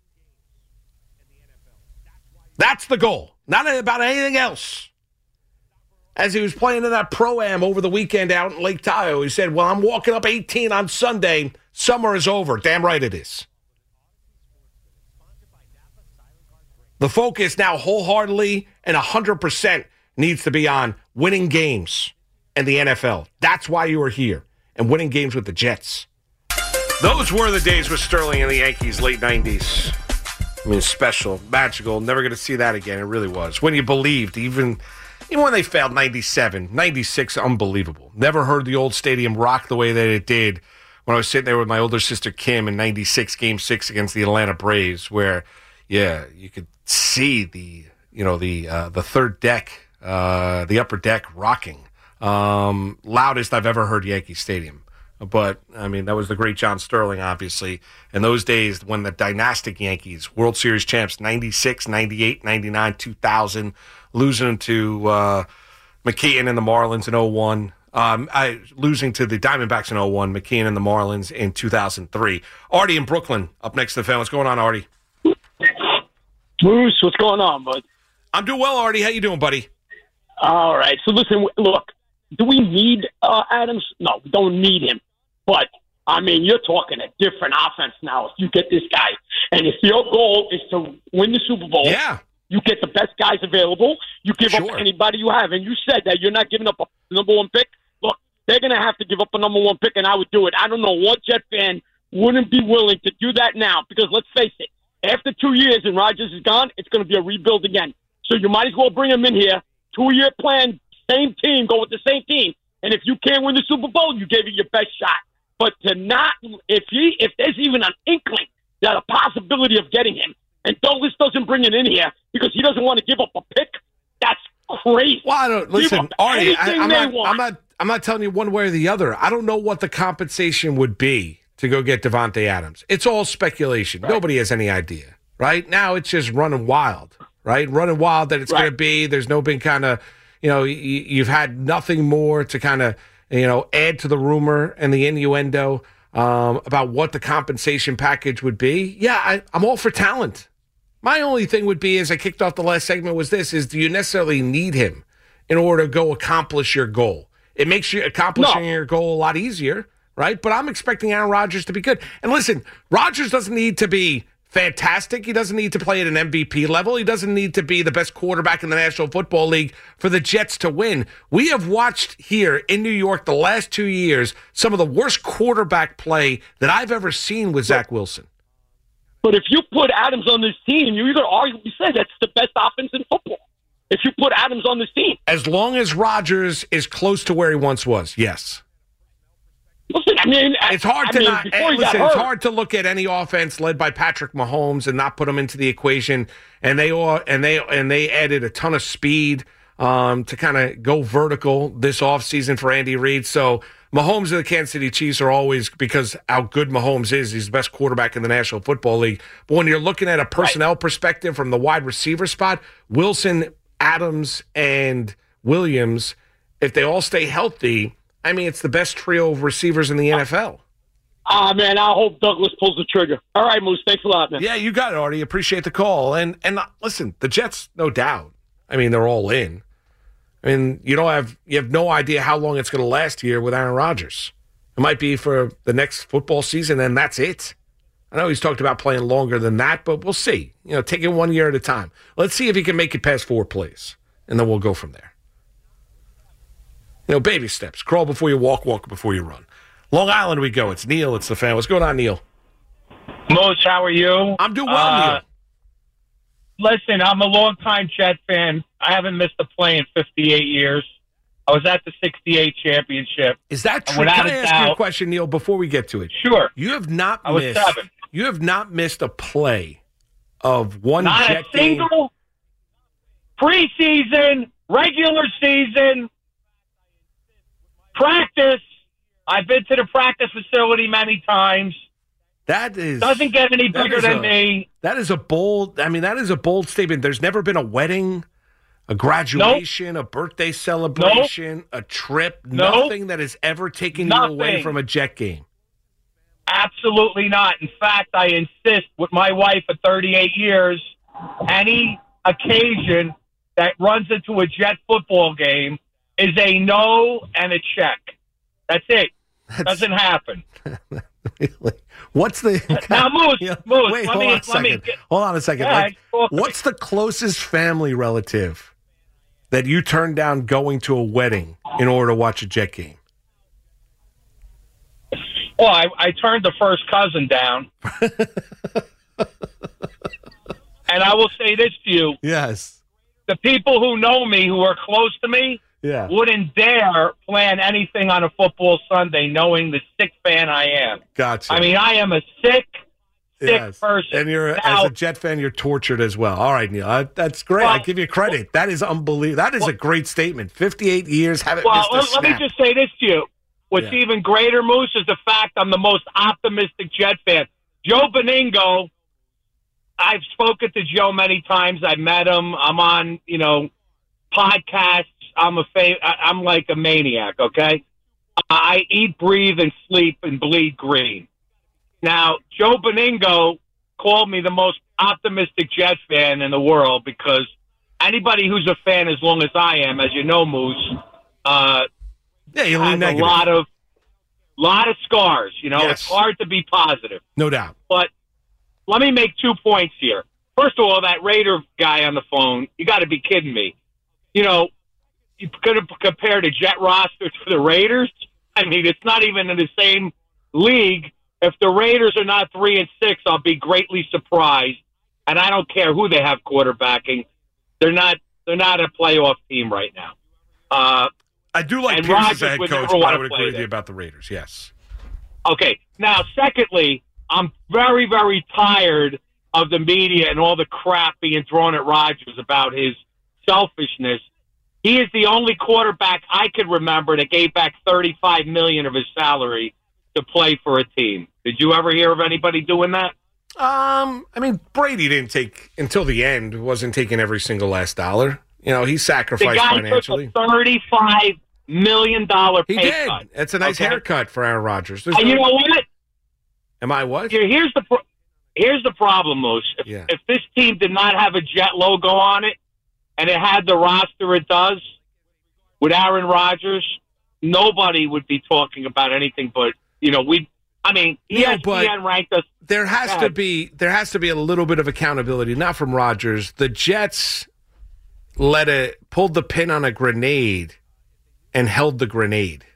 That's the goal. Not about anything else. As he was playing in that Pro-Am over the weekend out in Lake Tahoe, he said, well, I'm walking up 18 on Sunday. Summer is over. Damn right it is. The focus now wholeheartedly and 100% needs to be on winning games and the NFL. That's why you are here, and winning games with the Jets. Those were the days with Sterling and the Yankees, late 90s. I mean, special, magical. Never going to see that again. It really was. When you believed, even when they failed 97, 96, unbelievable. Never heard the old stadium rock the way that it did when I was sitting there with my older sister Kim in 96, Game 6 against the Atlanta Braves, where, yeah, you could see the third deck, the upper deck rocking. Loudest I've ever heard Yankee Stadium. But, I mean, that was the great John Sterling, obviously. In those days, when the dynastic Yankees, World Series champs, 96, 98, 99, 2000, losing to McKeon and the Marlins in 01. Losing to the Diamondbacks in 2001, McKeon and the Marlins in 2003. Artie in Brooklyn up next to the fan. What's going on, Artie? Moose, what's going on, bud? I'm doing well, Artie. How you doing, buddy? All right. So listen, look, do we need Adams? No, we don't need him. But, I mean, you're talking a different offense now if you get this guy. And if your goal is to win the Super Bowl, you get the best guys available. You give up anybody you have. And you said that you're not giving up a number one pick. Look, they're going to have to give up a number one pick, and I would do it. I don't know what Jet fan wouldn't be willing to do that now because let's face it, after 2 years and Rodgers is gone, it's going to be a rebuild again. So you might as well bring him in here. 2-year plan, same team, go with the same team. And if you can't win the Super Bowl, you gave it your best shot. But to not, if there's even an inkling that a possibility of getting him, and Douglas doesn't bring it in here because he doesn't want to give up a pick, that's crazy. Well, I don't listen, Artie. I'm not telling you one way or the other. I don't know what the compensation would be to go get Davante Adams. It's all speculation. Right. Nobody has any idea. Right now, it's just running wild. Right, running wild that it's going to be. There's no been kind of, you've had nothing more to kind of, add to the rumor and the innuendo about what the compensation package would be. Yeah, I'm all for talent. My only thing would be, as I kicked off the last segment, was do you necessarily need him in order to go accomplish your goal? It makes you accomplishing your goal a lot easier, right? But I'm expecting Aaron Rodgers to be good. And listen, Rodgers doesn't need to be fantastic. He doesn't need to play at an MVP level. He doesn't need to be the best quarterback in the National Football League for the Jets to win. We have watched here in New York the last 2 years some of the worst quarterback play that I've ever seen with Zach Wilson. But if you put Adams on this team, you either arguably say that's the best offense in football. If you put Adams on this team. As long as Rodgers is close to where he once was, yes. Listen, I mean, it's hard it's hard to look at any offense led by Patrick Mahomes and not put him into the equation. And they added a ton of speed to kind of go vertical this offseason for Andy Reid. So Mahomes and the Kansas City Chiefs are always, because how good Mahomes is, he's the best quarterback in the National Football League. But when you're looking at a personnel perspective from the wide receiver spot, Wilson, Adams, and Williams, if they all stay healthy, I mean, it's the best trio of receivers in the NFL. Man, I hope Douglas pulls the trigger. All right, Moose, thanks a lot, man. Yeah, you got it, Artie. Appreciate the call. And listen, the Jets, no doubt. I mean, they're all in. I mean, you have no idea how long it's going to last here with Aaron Rodgers. It might be for the next football season, and that's it. I know he's talked about playing longer than that, but we'll see. Take it 1 year at a time. Let's see if he can make it past 4 plays, and then we'll go from there. Baby steps. Crawl before you walk, walk before you run. Long Island we go. It's Neil. It's the fan. What's going on, Neil? Moose, how are you? I'm doing well, Neil. Listen, I'm a longtime Jet fan. I haven't missed a play in 58 years. I was at the 68 championship. Is that true? Can I ask you a question, Neil, before we get to it? Sure. You have not missed a play of one Not Jet a single preseason, regular season, practice. I've been to the practice facility many times. Doesn't get any bigger than me. That is a bold statement. There's never been a wedding, a graduation, a birthday celebration, a trip, nothing that has ever taken you away from a Jet game. Absolutely not. In fact, I insist with my wife for 38 years, any occasion that runs into a Jet football game is a no and a check. That's it. Doesn't happen. Really? What's the now, Moose? Wait, hold on a second. What's the closest family relative that you turned down going to a wedding in order to watch a Jet game? Well, I turned the first cousin down. And I will say this to you. Yes. The people who know me, who are close to me, wouldn't dare plan anything on a football Sunday knowing the sick fan I am. Gotcha. I mean, I am a sick person. And as a Jet fan, you're tortured as well. All right, Neil, that's great. I give you credit. That is unbelievable. That is a great statement. 58 years, haven't missed a snap. Let me just say this to you. What's even greater, Moose, is the fact I'm the most optimistic Jet fan. Joe Beningo, I've spoken to Joe many times. I met him. I'm on, podcasts. I'm like a maniac, okay? I eat, breathe, and sleep and bleed green. Now, Joe Beningo called me the most optimistic Jets fan in the world because anybody who's a fan as long as I am, as you know, Moose, has a lot of scars. You know, It's hard to be positive. No doubt. But let me make 2 points here. First of all, that Raider guy on the phone, you got to be kidding me. You know, you're going to compare the Jet roster to the Raiders? I mean, it's not even in the same league. If the Raiders are not 3-6, I'll be greatly surprised. And I don't care who they have quarterbacking. They're not a playoff team right now. I do like Pierce as a head coach, but I would agree with you about the Raiders, yes. Okay. Now, secondly, I'm very, very tired of the media and all the crap being thrown at Rodgers about his selfishness. He is the only quarterback I could remember that gave back $35 million of his salary to play for a team. Did you ever hear of anybody doing that? I mean, Brady didn't take until the end. Wasn't taking every single last dollar. You know, he sacrificed financially. The guy took a $35 million pay he did. cut. It's a nice haircut for Aaron Rodgers. You know what? Am I what? Here's the problem, Moose. If this team did not have a Jet logo on it and it had the roster it does with Aaron Rodgers, nobody would be talking about anything but, ESPN ranked us. There has to be a little bit of accountability, not from Rodgers. The Jets pulled the pin on a grenade and held the grenade.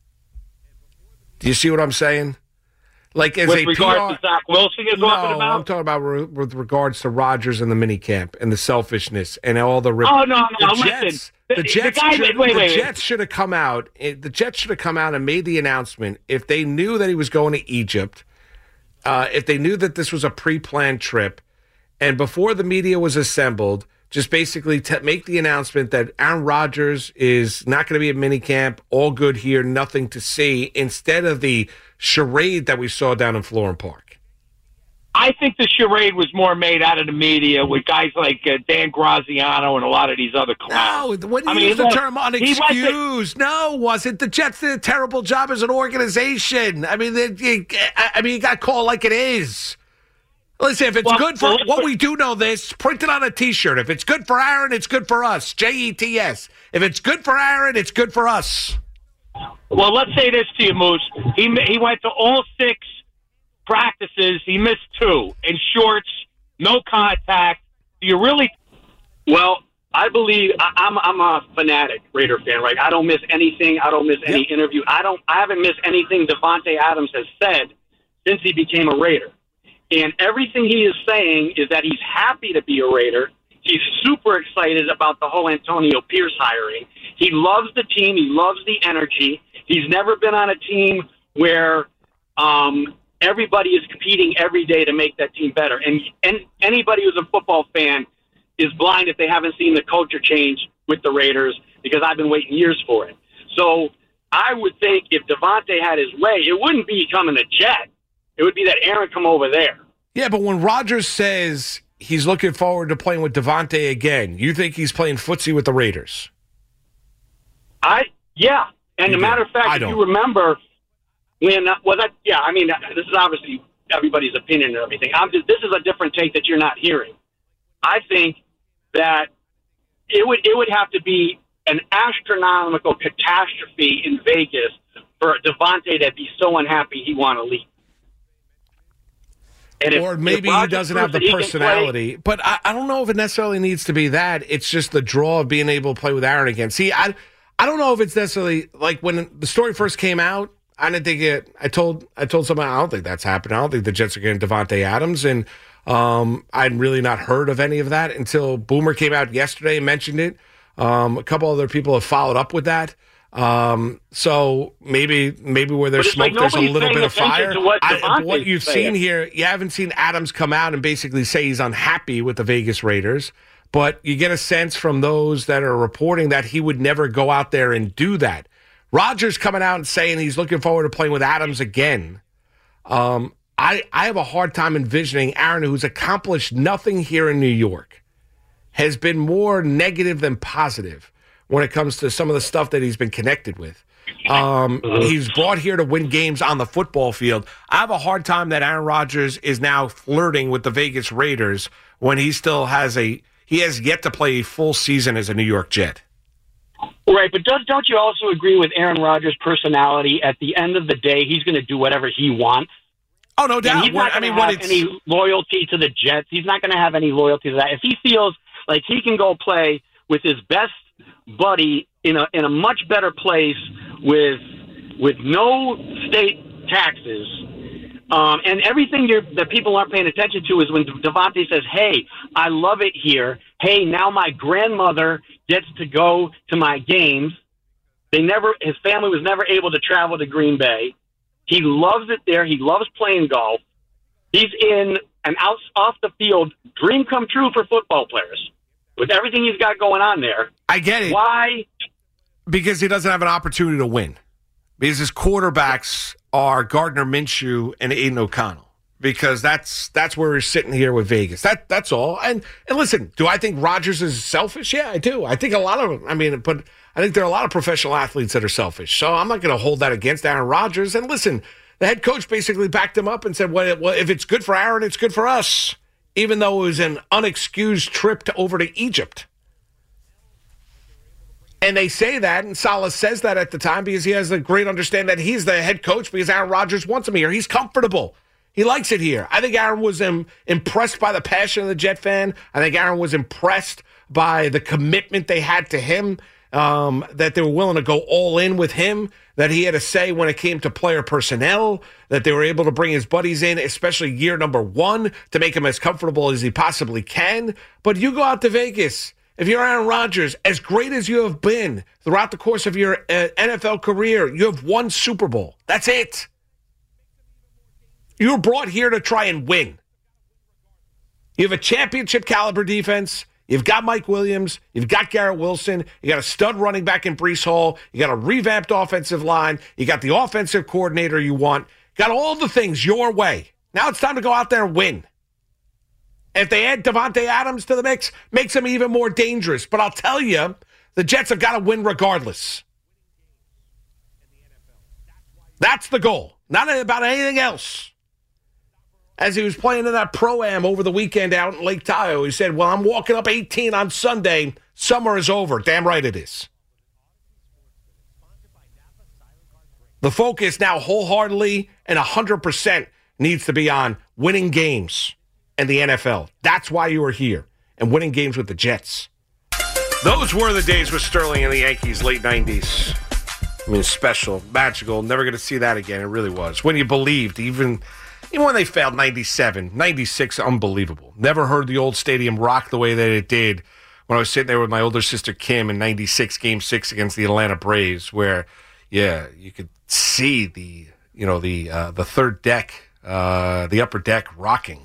Do you see what I'm saying? Like as with regards to Zach Wilson you're talking about? I'm talking about with regards to Rodgers and the minicamp and the selfishness and all the... listen. The Jets should have come out. The Jets should have come out and made the announcement if they knew that he was going to Egypt, if they knew that this was a pre-planned trip, and before the media was assembled, just basically make the announcement that Aaron Rodgers is not going to be at minicamp, all good here, nothing to see, instead of the charade that we saw down in Florham Park. I think the charade was more made out of the media with guys like Dan Graziano and a lot of these other clowns. No, when you use the term unexcused, wasn't. The Jets did a terrible job as an organization. I mean, you got called like it is. Listen, if it's good for what we do know this, print it on a T-shirt. If it's good for Aaron, it's good for us. JETS. If it's good for Aaron, it's good for us. Well, let's say this to you, Moose. He went to all 6 practices. He missed 2 in shorts, no contact. Do you really? Well, I believe I'm a fanatic Raider fan, right? I don't miss anything. I don't miss any interview. I haven't missed anything Davante Adams has said since he became a Raider. And everything he is saying is that he's happy to be a Raider. He's super excited about the whole Antonio Pierce hiring. He loves the team. He loves the energy. He's never been on a team where everybody is competing every day to make that team better. And anybody who's a football fan is blind if they haven't seen the culture change with the Raiders, because I've been waiting years for it. So I would think if Davante had his way, it wouldn't be coming a Jet. It would be that Aaron come over there. Yeah, but when Rodgers says he's looking forward to playing with Davante again, you think he's playing footsie with the Raiders? Yeah. And as a matter of fact, if you remember when this is obviously everybody's opinion and everything. This is a different take that you're not hearing. I think that it would have to be an astronomical catastrophe in Vegas for Davante to be so unhappy he want to leave. Or maybe he doesn't have the personality. But I don't know if it necessarily needs to be that. It's just the draw of being able to play with Aaron again. See, I don't know if it's necessarily like when the story first came out, I didn't think it. I told someone I don't think that's happening. I don't think the Jets are getting Davante Adams, and I'd really not heard of any of that until Boomer came out yesterday and mentioned it. A couple other people have followed up with that. So maybe where there's smoke, there's a little bit of fire. What you've seen here, you haven't seen Adams come out and basically say he's unhappy with the Vegas Raiders, but you get a sense from those that are reporting that he would never go out there and do that. Rodgers coming out and saying he's looking forward to playing with Adams again. I have a hard time envisioning Aaron, who's accomplished nothing here in New York, has been more negative than positive. when it comes to some of the stuff that he's been connected with. He's brought here to win games on the football field. I have a hard time that Aaron Rodgers is now flirting with the Vegas Raiders when he still has he has yet to play a full season as a New York Jet. Right, but don't you also agree with Aaron Rodgers' personality? At the end of the day, he's going to do whatever he wants. Oh, no doubt. And he's not going to have any loyalty to the Jets. He's not going to have any loyalty to that. If he feels like he can go play with his best buddy in a much better place with no state taxes, and everything that people aren't paying attention to is when Davante says, "Hey, I love it here. Hey, now my grandmother gets to go to my games." His family was never able to travel to Green Bay. He loves it there. He loves playing golf. He's in an off the field dream come true for football players with everything he's got going on there. I get it. Why? Because he doesn't have an opportunity to win. Because his quarterbacks are Gardner Minshew and Aiden O'Connell. Because that's where we're sitting here with Vegas. That's all. And listen, do I think Rodgers is selfish? Yeah, I do. I think but I think there are a lot of professional athletes that are selfish. So I'm not going to hold that against Aaron Rodgers. And listen, the head coach basically backed him up and said, well, if it's good for Aaron, it's good for us. Even though it was an unexcused trip over to Egypt. And they say that, and Saleh says that at the time because he has a great understanding that he's the head coach because Aaron Rodgers wants him here. He's comfortable. He likes it here. I think Aaron was impressed by the passion of the Jet fan. I think Aaron was impressed by the commitment they had to him, that they were willing to go all in with him, that he had a say when it came to player personnel, that they were able to bring his buddies in, especially year number 1, to make him as comfortable as he possibly can. But you go out to Vegas. If you're Aaron Rodgers, as great as you have been throughout the course of your NFL career, you have one Super Bowl. That's it. You were brought here to try and win. You have a championship caliber defense. You've got Mike Williams. You've got Garrett Wilson. You got a stud running back in Breece Hall. You got a revamped offensive line. You got the offensive coordinator you want. Got all the things your way. Now it's time to go out there and win. If they add Davante Adams to the mix, makes them even more dangerous. But I'll tell you, the Jets have got to win regardless. That's the goal. Not about anything else. As he was playing in that Pro-Am over the weekend out in Lake Tahoe, he said, well, I'm walking up 18 on Sunday. Summer is over. Damn right it is. The focus now wholeheartedly and 100% needs to be on winning games and the NFL. That's why you are here, and winning games with the Jets. Those were the days with Sterling and the Yankees, late 90s. I mean, special, magical, never going to see that again. It really was. When you believed, even when they failed 97, 96, unbelievable. Never heard the old stadium rock the way that it did when I was sitting there with my older sister Kim in 96, Game 6 against the Atlanta Braves, where, yeah, you could see the third deck, the upper deck rocking.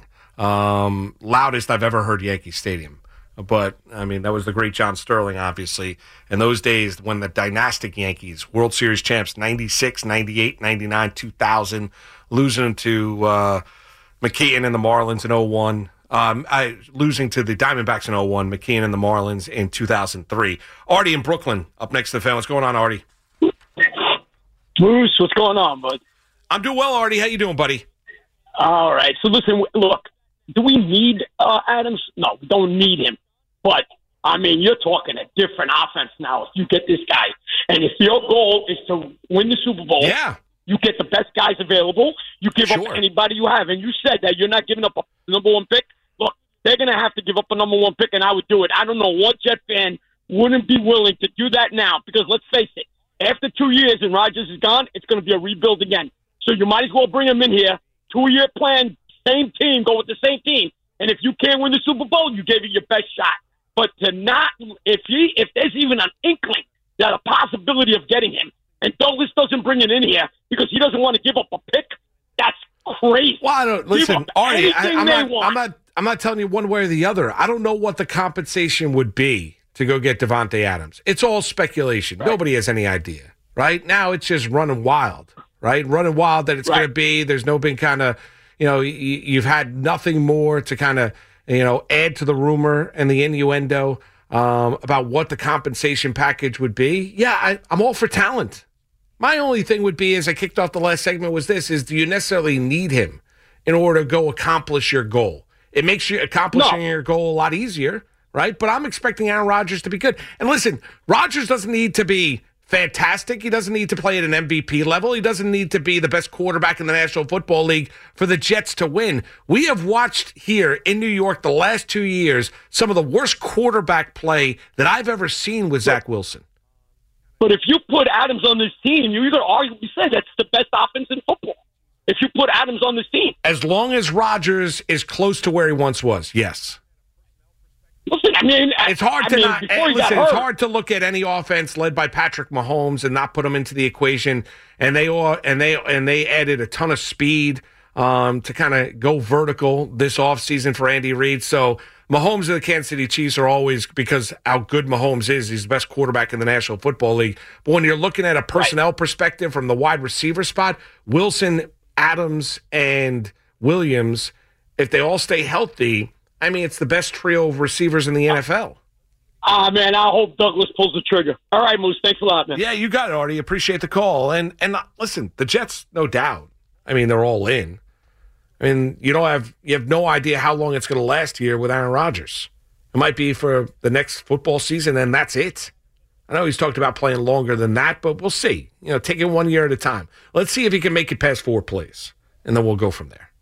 Loudest I've ever heard Yankee Stadium. But, I mean, that was the great John Sterling, obviously. And those days when the dynastic Yankees, World Series champs, 96, 98, 99, 2000, losing to McKeon and the Marlins in 01. Losing to the Diamondbacks in 01, McKeon and the Marlins in 2003. Artie in Brooklyn, up next to the fan. What's going on, Artie? Bruce, what's going on, bud? I'm doing well, Artie. How you doing, buddy? All right. So, listen, look, do we need Adams? No, we don't need him. But, I mean, you're talking a different offense now if you get this guy. And if your goal is to win the Super Bowl, yeah, you get the best guys available. You give up anybody you have. And you said that you're not giving up a number 1 pick. Look, they're going to have to give up a number 1 pick, and I would do it. I don't know what Jet fan wouldn't be willing to do that now because, let's face it, after 2 years and Rodgers is gone, it's going to be a rebuild again. So you might as well bring him in here. 2-year plan, same team, go with the same team. And if you can't win the Super Bowl, you gave it your best shot. But to not, if there's even an inkling that a possibility of getting him, and Douglas doesn't bring it in here because he doesn't want to give up a pick, that's crazy. Well, I don't listen, Artie. I'm not telling you one way or the other. I don't know what the compensation would be to go get Davante Adams. It's all speculation. Right. Nobody has any idea. Right now, it's just running wild. Right, running wild that it's going to be. There's no been kind of, you've had nothing more to kind of, add to the rumor and the innuendo. about what the compensation package would be. Yeah, I'm all for talent. My only thing would be, as I kicked off the last segment, was this, is do you necessarily need him in order to go accomplish your goal? It makes you accomplishing your goal a lot easier, right? But I'm expecting Aaron Rodgers to be good. And listen, Rodgers doesn't need to be fantastic. He doesn't need to play at an MVP level. He doesn't need to be the best quarterback in the National Football League for the Jets to win. We have watched here in New York the last 2 years some of the worst quarterback play that I've ever seen with Zach Wilson. But if you put Adams on this team, you're going to arguably say that's the best offense in football. If you put Adams on this team. As long as Rodgers is close to where he once was, yes. Listen, it's hard it's hard to look at any offense led by Patrick Mahomes and not put him into the equation. And they added a ton of speed to kind of go vertical this offseason for Andy Reid. So Mahomes and the Kansas City Chiefs are always, because how good Mahomes is, he's the best quarterback in the National Football League. But when you're looking at a personnel perspective from the wide receiver spot, Wilson, Adams, and Williams, if they all stay healthy, I mean, it's the best trio of receivers in the NFL. Man, I hope Douglas pulls the trigger. All right, Moose, thanks a lot, man. Yeah, you got it, Artie. Appreciate the call. And listen, the Jets, no doubt. I mean, they're all in. I mean, you have no idea how long it's going to last here with Aaron Rodgers. It might be for the next football season, and that's it. I know he's talked about playing longer than that, but we'll see. Take it 1 year at a time. Let's see if he can make it past 4 plays, and then we'll go from there.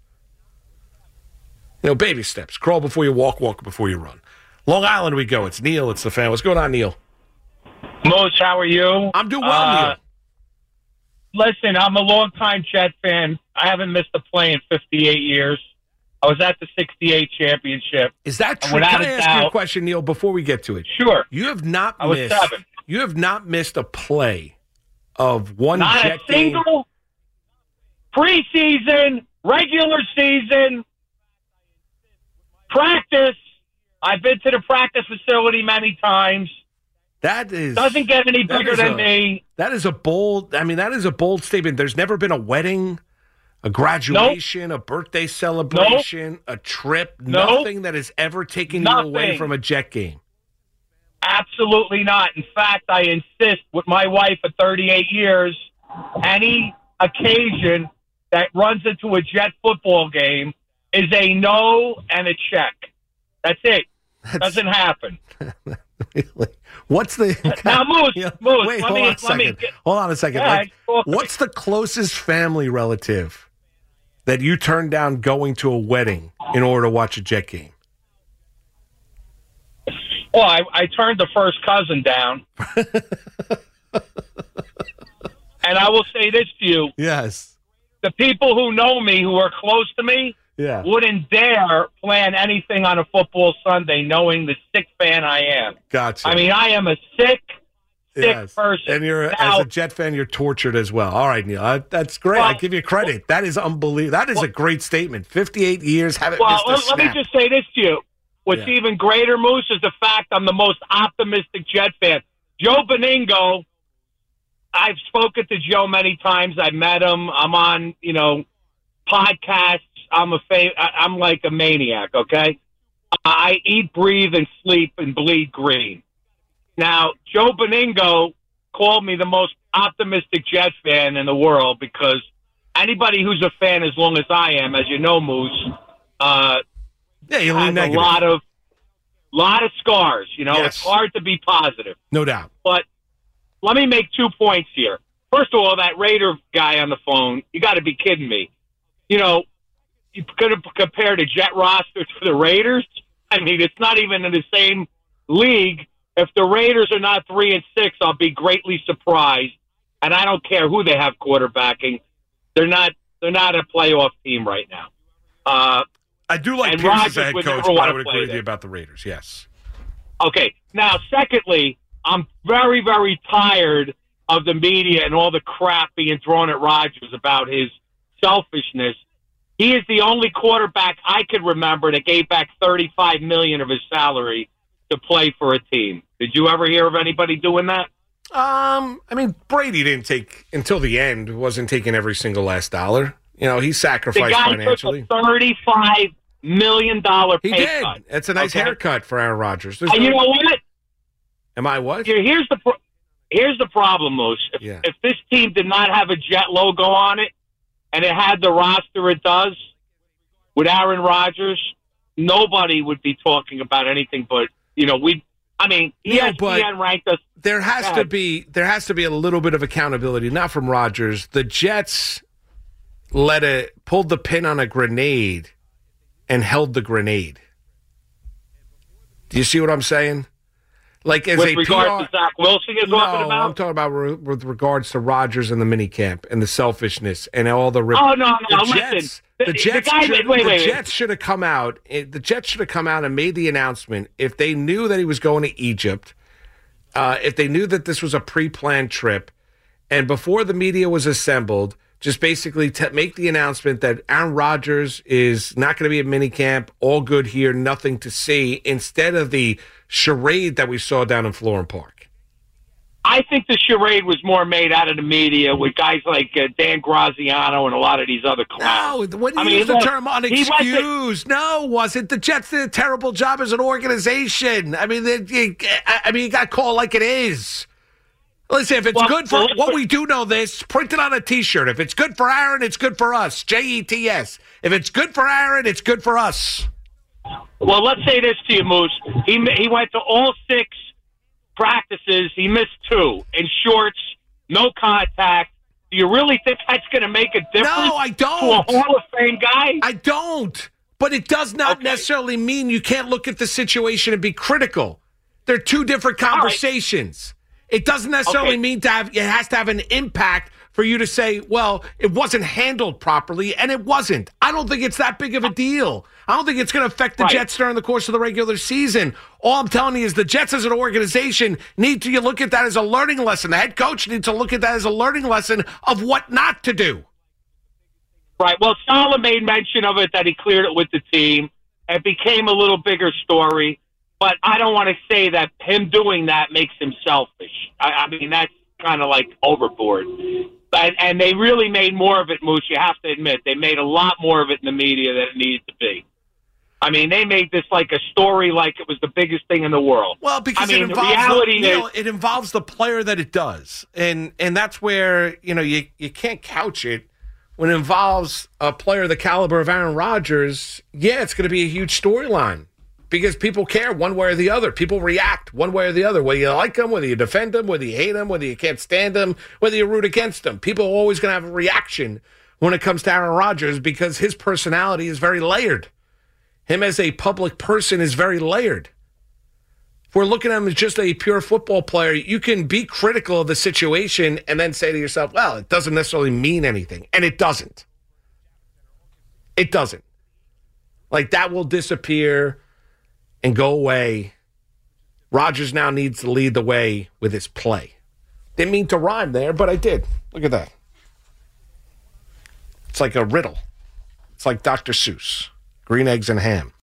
Baby steps. Crawl before you walk, walk before you run. Long Island we go. It's Neil. It's the fan. What's going on, Neil? Moose, how are you? I'm doing well, Neil. Listen, I'm a longtime Jet fan. I haven't missed a play in 58 years. I was at the 68 championship. Is that true? Can I ask you a question, Neil, before we get to it? Sure. You have not missed a play of one Jet game. Not a single preseason, regular season, practice. I've been to the practice facility many times. Doesn't get any bigger than me. That is a bold statement. There's never been a wedding, a graduation, a birthday celebration, a trip, nothing that has ever taken you away from a Jet game. Absolutely not. In fact, I insist with my wife of 38 years, any occasion that runs into a Jet football game is a no and a check. That's it. Doesn't happen. Really? What's the now, Moose? Wait, hold on a second. What's the closest family relative that you turned down going to a wedding in order to watch a Jet game? Well, I turned the first cousin down. And I will say this to you. Yes. The people who know me, who are close to me, wouldn't dare plan anything on a football Sunday knowing the sick fan I am. Gotcha. I mean, I am a sick person. And as a Jet fan, you're tortured as well. All right, Neil, that's great. I give you credit. That is unbelievable. That is a great statement. 58 years, haven't missed a snap. Let me just say this to you. What's even greater, Moose, is the fact I'm the most optimistic Jet fan. Joe Beningo, I've spoken to Joe many times. I've met him. I'm on, podcasts. I'm like a maniac, okay? I eat, breathe, and sleep and bleed green. Now, Joe Beningo called me the most optimistic Jet fan in the world because anybody who's a fan as long as I am, as you know, Moose, you lean negative. A lot of scars. It's hard to be positive. No doubt. But let me make 2 points here. First of all, that Raider guy on the phone, you got to be kidding me. You could have compared a Jet roster to the Raiders. I mean, it's not even in the same league. If the Raiders are not 3-6, I'll be greatly surprised. And I don't care who they have quarterbacking. They're not a playoff team right now. I do like Pierce as a head coach, but I would agree with you about the Raiders, yes. Okay. Now, secondly, I'm very, very tired of the media and all the crap being thrown at Rodgers about his selfishness. He is the only quarterback I could remember that gave back $35 million of his salary to play for a team. Did you ever hear of anybody doing that? I mean, Brady didn't take until the end. Wasn't taking every single last dollar. He sacrificed financially. The guy took a $35 million pay cut. It's a nice haircut for Aaron Rodgers. You know what? Am I what? Here's the problem, Moose. If this team did not have a Jet logo on it, and it had the roster it does with Aaron Rodgers, nobody would be talking about anything but, ESPN ranked us. There has to be a little bit of accountability, not from Rodgers. The Jets pulled the pin on a grenade and held the grenade. Do you see what I'm saying? Like as with regards to Zach Wilson you're talking about? I'm talking about with regards to Rodgers and the minicamp and the selfishness and all the... The Jets should have come out. The Jets should have come out and made the announcement if they knew that he was going to Egypt, if they knew that this was a pre-planned trip, and before the media was assembled, just basically make the announcement that Aaron Rodgers is not going to be at minicamp, all good here, nothing to see, instead of the charade that we saw down in Florham Park. I think the charade was more made out of the media with guys like Dan Graziano and a lot of these other clowns. No, when you use the term unexcused, no, wasn't. The Jets did a terrible job as an organization. I mean, you got to call it like it is. Listen, if it's good for what we do know this, print it on a T-shirt. If it's good for Aaron, it's good for us. JETS. If it's good for Aaron, it's good for us. Well, let's say this to you, Moose. He went to all 6 practices. He missed 2 in shorts, no contact. Do you really think that's going to make a difference? No, I don't. To a Hall of Fame guy? I don't. But it does not necessarily mean you can't look at the situation and be critical. They're 2 different conversations. It doesn't necessarily mean it has to have an impact for you to say, well, it wasn't handled properly, and it wasn't. I don't think it's that big of a deal. I don't think it's going to affect the Jets during the course of the regular season. All I'm telling you is the Jets as an organization need to look at that as a learning lesson. The head coach needs to look at that as a learning lesson of what not to do. Right. Well, Saleh made mention of it, that he cleared it with the team. It became a little bigger story. But I don't want to say that him doing that makes him selfish. I mean, that's kind of like overboard. And they really made more of it, Moose. You have to admit, they made a lot more of it in the media than it needed to be. I mean, they made this like a story like it was the biggest thing in the world. Well, because it involves the player that it does. And that's where, you can't couch it. When it involves a player the caliber of Aaron Rodgers, it's going to be a huge storyline. Because people care one way or the other. People react one way or the other. Whether you like them, whether you defend them, whether you hate them, whether you can't stand them, whether you root against them. People are always going to have a reaction when it comes to Aaron Rodgers because his personality is very layered. Him as a public person is very layered. If we're looking at him as just a pure football player, you can be critical of the situation and then say to yourself, well, it doesn't necessarily mean anything. And it doesn't. It doesn't. Like, that will disappear and go away. Rodgers now needs to lead the way with his play. Didn't mean to rhyme there, but I did. Look at that. It's like a riddle. It's like Dr. Seuss. Green eggs and ham.